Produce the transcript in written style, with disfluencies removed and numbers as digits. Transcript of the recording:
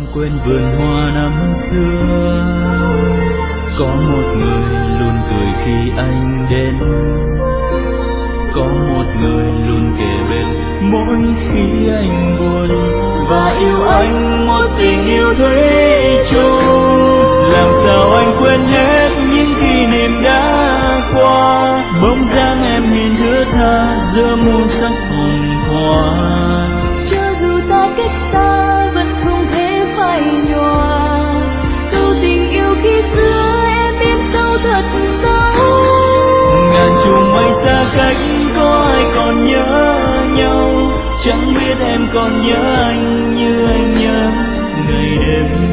quên vườn hoa năm xưa. Có một người luôn cười khi anh đến, có một người luôn kề bên mỗi khi anh buồn, và yêu anh một tình yêu thủy chung. Làm sao anh quên hết những kỷ niệm đã qua, bóng dáng em nhìn thướt tha giữa muôn sắc hồng hoa. Cho dù ta cách xa vẫn không thể phai nhòa, câu tình yêu khi xưa em biết sâu thật sâu. Ngàn chùm mây xa cách có ai còn nhớ nhau, chẳng biết em còn nhớ anh như anh nhớ ngày đêm